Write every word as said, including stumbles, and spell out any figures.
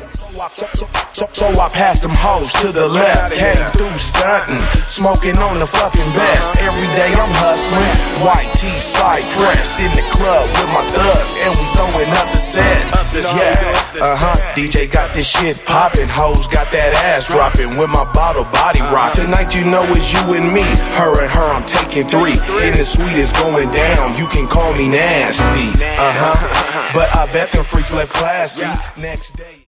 So, so, so, so I passed them hoes to the left, came through stunting, smoking on the fucking best. Every day I'm hustling, white tee, Cypress, in the club with my thugs, and we throwing up the set. Yeah, uh-huh, D J got this shit popping, hoes got that ass dropping with my bottle body rock. Tonight you know it's you and me, her and her I'm taking three, and the suite is going down, you can call me nasty. Uh-huh, but I bet them freaks left classy. Next day